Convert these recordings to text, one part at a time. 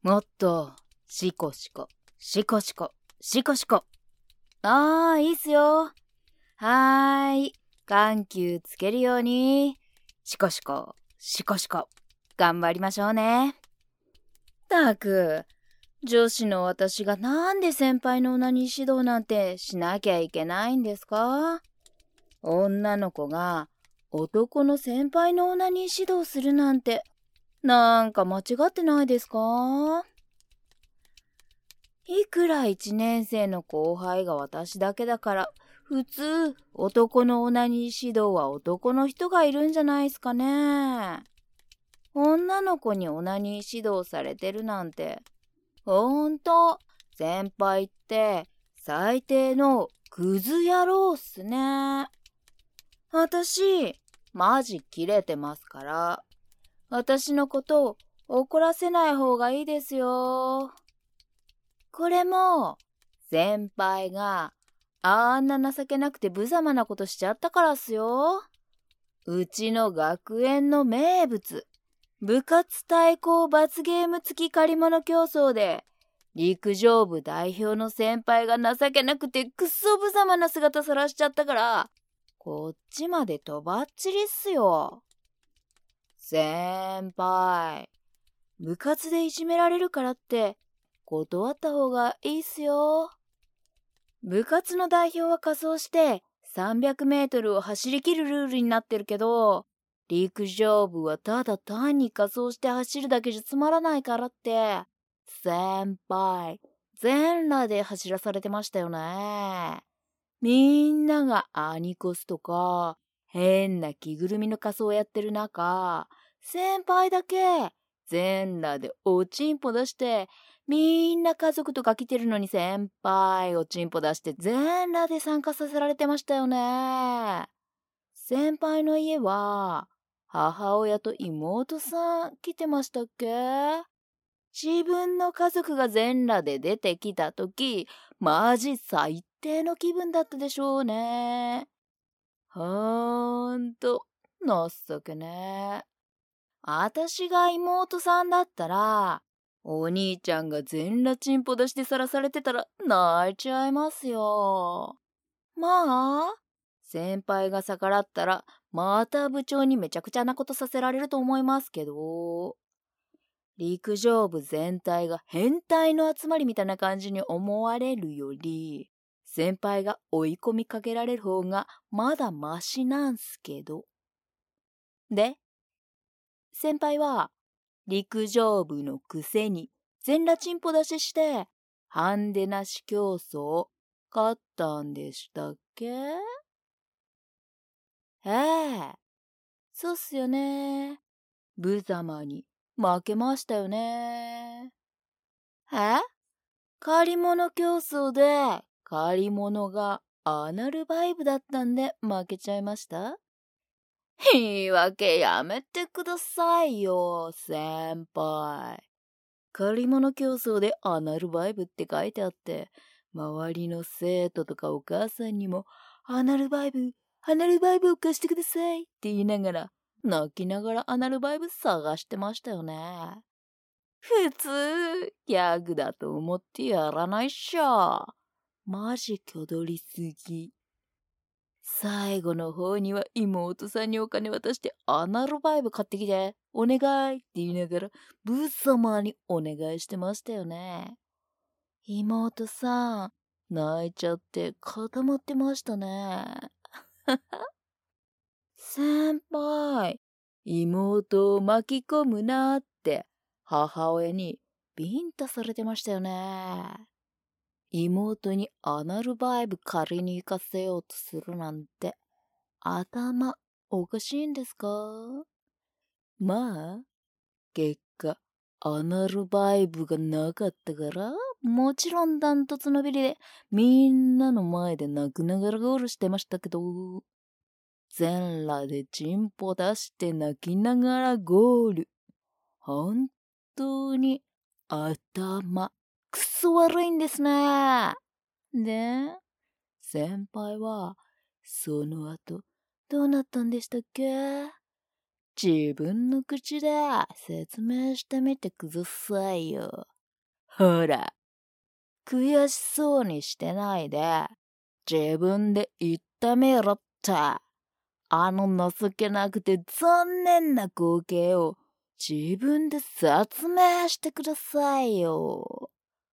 もっと、シコシコ、シコシコ、シコシコ。ああ、いいっすよ。はーい。緩急つけるように、シコシコ、シコシコ。頑張りましょうね。たく、女子の私がなんで先輩のオナニー指導なんてしなきゃいけないんですか？女の子が男の先輩のオナニー指導するなんて、なんか間違ってないですか？いくら一年生の後輩が私だけだから、普通男のオナニー指導は男の人がいるんじゃないですかね。女の子にオナニー指導されてるなんて、ほんと、先輩って最低のクズ野郎っすね。私、マジキレてますから、私のこと怒らせない方がいいですよ。これも、先輩があんな情けなくて無様なことしちゃったからっすよ。うちの学園の名物、部活対抗罰ゲーム付き借り物競争で、陸上部代表の先輩が情けなくてくっそ無様な姿さらしちゃったから、こっちまでとばっちりっすよ。先輩、部活でいじめられるからって断った方がいいっすよ。部活の代表は仮装して300メートルを走り切るルールになってるけど、陸上部はただ単に仮装して走るだけじゃつまらないからって、先輩、全裸で走らされてましたよね。みんながアニコスとか、変な着ぐるみの仮装をやってる中、先輩だけ全裸でおちんぽ出して、みんな家族とか来てるのに先輩おちんぽ出して全裸で参加させられてましたよね。先輩の家は母親と妹さん来てましたっけ？自分の家族が全裸で出てきたとき、マジ最低の気分だったでしょうね。ほんと、情けねえ。あたしが妹さんだったら、お兄ちゃんが全裸チンポ出してさらされてたら泣いちゃいますよ。まあ、先輩が逆らったら、また部長にめちゃくちゃなことさせられると思いますけど、陸上部全体が変態の集まりみたいな感じに思われるより、先輩が追い込みかけられる方がまだマシなんすけど。で、先輩は陸上部のくせに全裸チンポ出しして、ハンデなし競争勝ったんでしたっけ？ええ、そうっすよね。無様に負けましたよね。え？借り物競争で借り物がアナルバイブだったんで負けちゃいました？言い訳やめてくださいよ、先輩。借り物競争でアナルバイブって書いてあって、周りの生徒とかお母さんにも、アナルバイブ、アナルバイブを貸してくださいって言いながら、泣きながらアナルバイブ探してましたよね。普通、ギャグだと思ってやらないっしょ。マジ挙取りすぎ。最後の方には妹さんにお金渡してアナルバイブ買ってきて、お願いって言いながら、ブー様にお願いしてましたよね。妹さん、泣いちゃって固まってましたね。先輩、妹を巻き込むなって母親にビンタされてましたよね。妹にアナルバイブ借りに行かせようとするなんて頭おかしいんですか？まあ、結果、アナルバイブがなかったから、もちろんダントツのビリで、みんなの前で泣きながらゴールしてましたけど、全裸でチンポ出して泣きながらゴール。本当に頭、くそ悪いんですね。で、先輩は、その後、どうなったんでしたっけ？自分の口で説明してみてくださいよ。 ほら、悔しそうにしてないで、自分で言ってみろって。あの情けなくて残念な光景を自分で説明してくださいよ。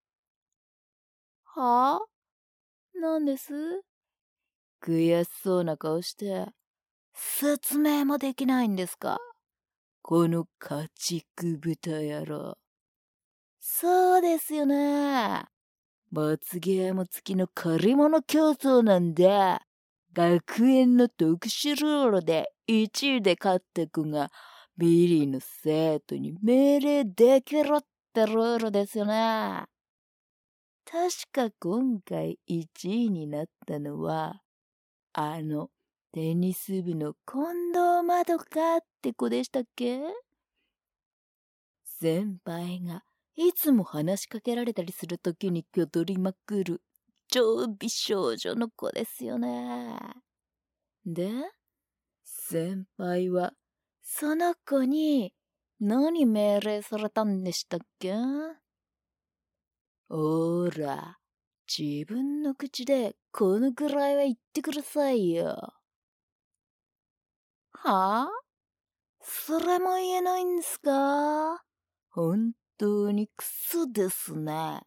はぁ？なんです？悔しそうな顔して、説明もできないんですか？この家畜豚野郎。そうですよね。罰ゲーム付きの借り物競争なんで、学園の特殊ルールで1位で勝った子がビリーの生徒に命令できるってルールですよね。確か今回1位になったのは、テニス部の近藤まどかって子でしたっけ？先輩がいつも話しかけられたりするときにきょどりまくる超美少女の子ですよね。で、先輩はその子に何命令されたんでしたっけ？ほーら、自分の口でこのくらいは言ってくださいよ。はぁ？それも言えないんですか？本当にクソですね。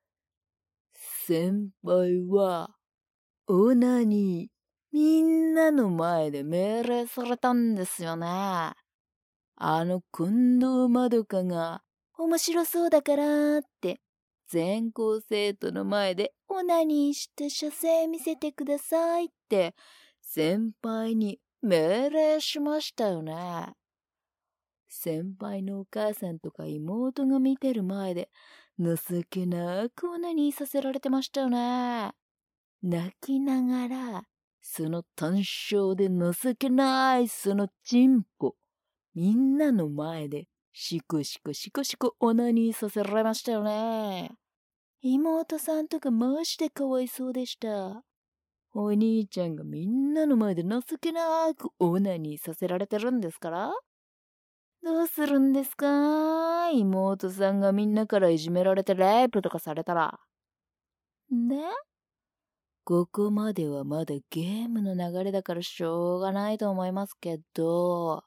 先輩は、オナにみんなの前で命令されたんですよね。近藤まどかが面白そうだからって、全校生徒の前でオナニーして写生見せてくださいって先輩に命令しましたよね。先輩のお母さんとか妹が見てる前で情けなくオナニーさせられてましたよね。泣きながら、その単焦で情けないそのチンポ、みんなの前でシコシコシコシコオナニーさせられましたよね。妹さんとかマジでかわいそうでした。お兄ちゃんがみんなの前で情けなくオナニーさせられてるんですから？どうするんですか？妹さんがみんなからいじめられてレイプとかされたら。で、ここまではまだゲームの流れだからしょうがないと思いますけど。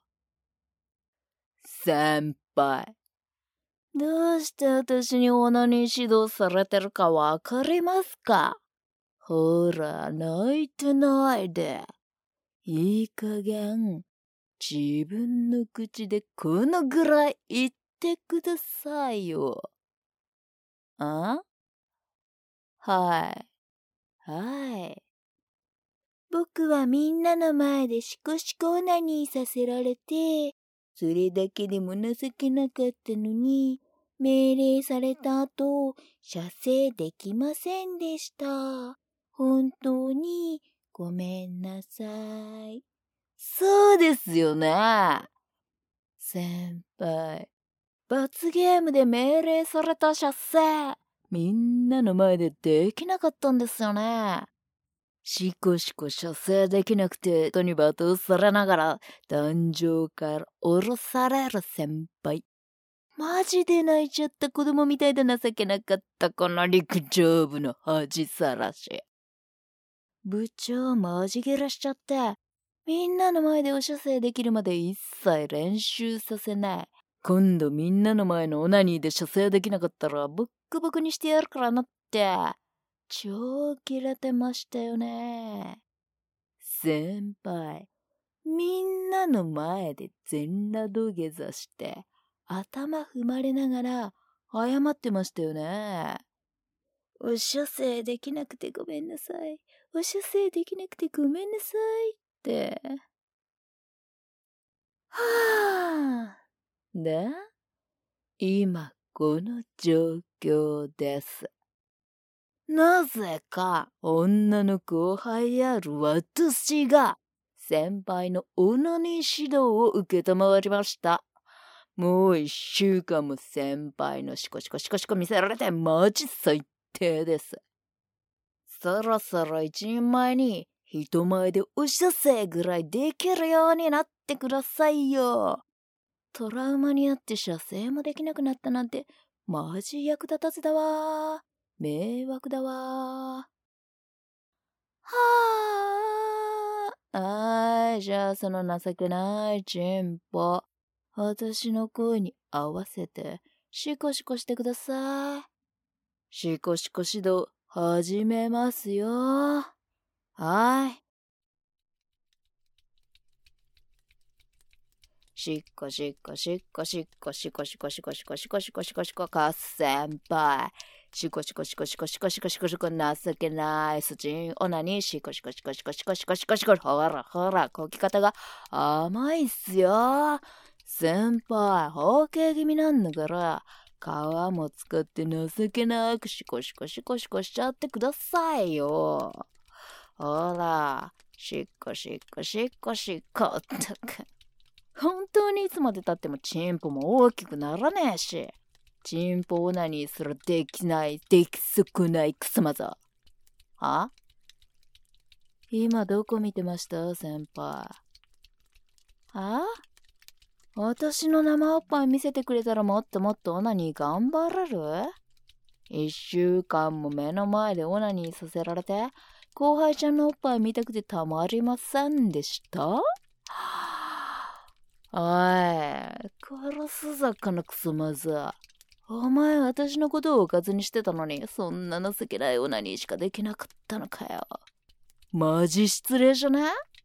先輩。どうして私にオナニー指導されてるかわかりますか？ほら、泣いてないで。いい加減、自分の口でこのぐらい言ってくださいよ。あ？はい。はい。僕はみんなの前でシコシコオナニーさせられて、それだけでも情けなかったのに、命令された後、射精できませんでした。本当にごめんなさい。そうですよね。先輩、罰ゲームで命令された射精、みんなの前でできなかったんですよね。シコシコ射精できなくて人に罵倒されながら壇上から降ろされる先輩。マジで泣いちゃった子供みたいで情けなかったこの陸上部の恥さらし。部長マジゲラしちゃって、みんなの前でお射精できるまで一切練習させない。今度みんなの前のオナニーで射精できなかったらボックボクにしてやるからなって。超キレてましたよね。先輩、みんなの前で全裸土下座して、頭踏まれながら謝ってましたよね。お射精できなくてごめんなさい。お射精できなくてごめんなさいって。はぁ。で、今この状況です。なぜか女の後輩ある私が先輩のオナニー指導を受けたまわりました。もう1週間も先輩のシコシコシコシコ見せられてマジ最低です。そろそろ一人前に人前でお射精ぐらいできるようになってくださいよ。トラウマにあって射精もできなくなったなんてマジ役立たずだわ。迷惑だわ。はあ。じゃあその情けないチンポ、私の声に合わせてシコシコしてください。シコシコ指導始めますよ。はい。しっこしっこしっこしっこしこしこしこしこしこしこしこしこか先輩。しこしこしこしこしこしこしこしこ情けないスチンオナにしこしこしこしこしこしこしこしこほらほらこき方が甘いっすよ。先輩包茎気味なんだから皮も使って情けなくしこしこしこしこしちゃってくださいよ。ほらしっこしっこしっこしっこってか。本当にいつまでたってもチンポも大きくならねえし、チンポオナニーすらできない、できそくないクソマザ。は？今どこ見てました先輩。は？私の生おっぱい見せてくれたらもっともっとオナニー頑張れる？1週間も目の前でオナニーさせられて、後輩ちゃんのおっぱい見たくてたまりませんでしたおい、殺すぞこのクソマザ。お前私のことをおかずにしてたのに、そんな情けないオナニーしかできなかったのかよ。マジ失礼じゃね？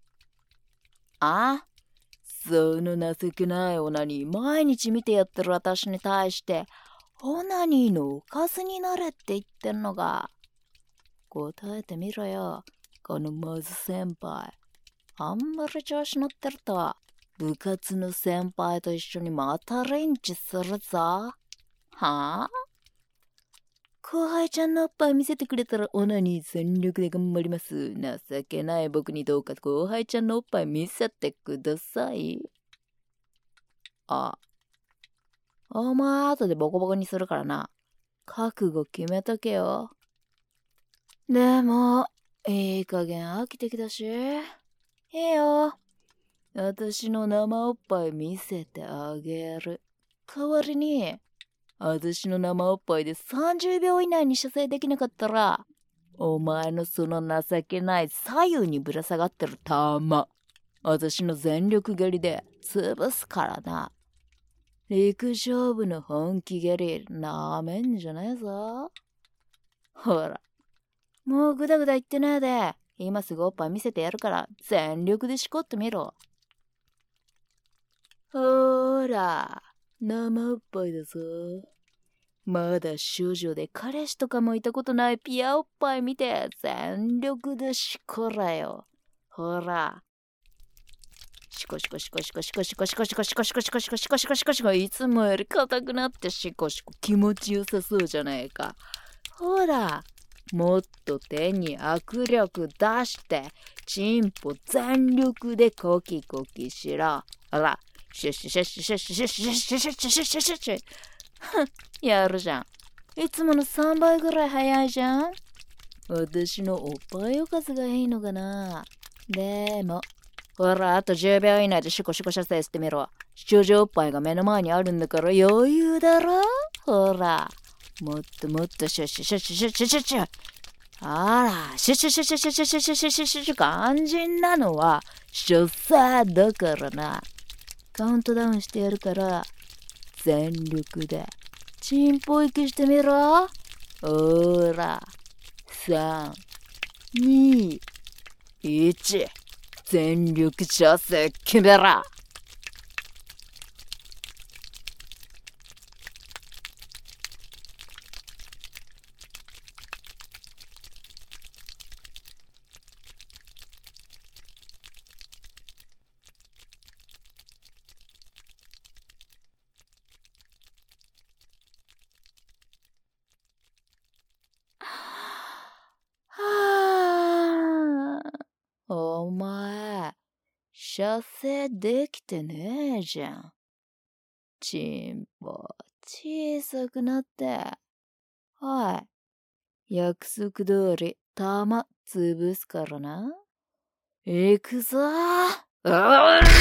あ？その情けないオナニー毎日見てやってる私に対して、オナニーのおかずになれって言ってんのが。答えてみろよ、このマズ先輩。あんまり調子乗ってると、部活の先輩と一緒にまたレンチするぞ。はあ？後輩ちゃんのおっぱい見せてくれたらオナニー全力で頑張ります。情けない僕にどうか後輩ちゃんのおっぱい見せてください。あ。お前後でボコボコにするからな。覚悟決めとけよ。でも、いい加減飽きてきたし。いいよ。私の生おっぱい見せてあげる。代わりに、私の生おっぱいで30秒以内に射精できなかったら、お前のその情けない左右にぶら下がってる玉、私の全力蹴りで潰すからな。陸上部の本気蹴りなめんじゃねえぞ。ほら、もうグダグダ言ってねえで、今すぐおっぱい見せてやるから全力でしこってみろ。ほら、生おっぱいだぞ。まだ少女で彼氏とかもいたことないピアおっぱい見て全力でしこらよ。ほら。シコシコシコシコシコシコシコシコシコシコシコシコシコシコシコシコいつもより硬くなってシコシコ気持ちよさそうじゃないか。ほら。もっと手に握力出してチンポ全力でコキコキしろ。ほら。シュッシュシュッシュシュッシュシュッシュシュッシュシュッシュシュッシュシュッシュやるじゃん。いつもの3倍ぐらい早いじゃん。私のおっぱいおかずがいいのかな。でも、ほら、あと10秒以内でシコシコ射精してみろ。少女おっぱいが目の前にあるんだから余裕だろ。ほら、もっともっとシュッシュシュッシュシュッシュシュッシュ。あら、シュッシュシュッシュシュッシュシュッシュシュッシュシュッシュ肝心なのは射精だからな。カウントダウンしてやるから、全力で、チンポ息してみろ。ほら、3、2、1、全力射精決めろ。はあ、お前、射精できてねえじゃん。チンポ、小さくなって。はい、約束通り、弾潰すからな。行くぞー。うらっ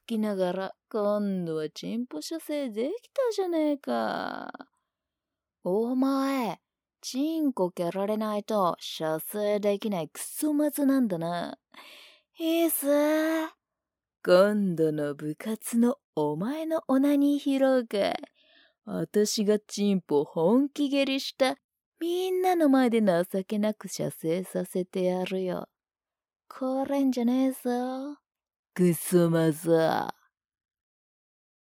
きながら、今度はチンポ射精できたじゃねえか。お前、チンコ蹴られないと射精できないクソマズなんだな。いいっす。今度の部活のお前のオナニー披露会。私がチンポ本気蹴りしたみんなの前で情けなく射精させてやるよ。これんじゃねえぞ。クソマザー。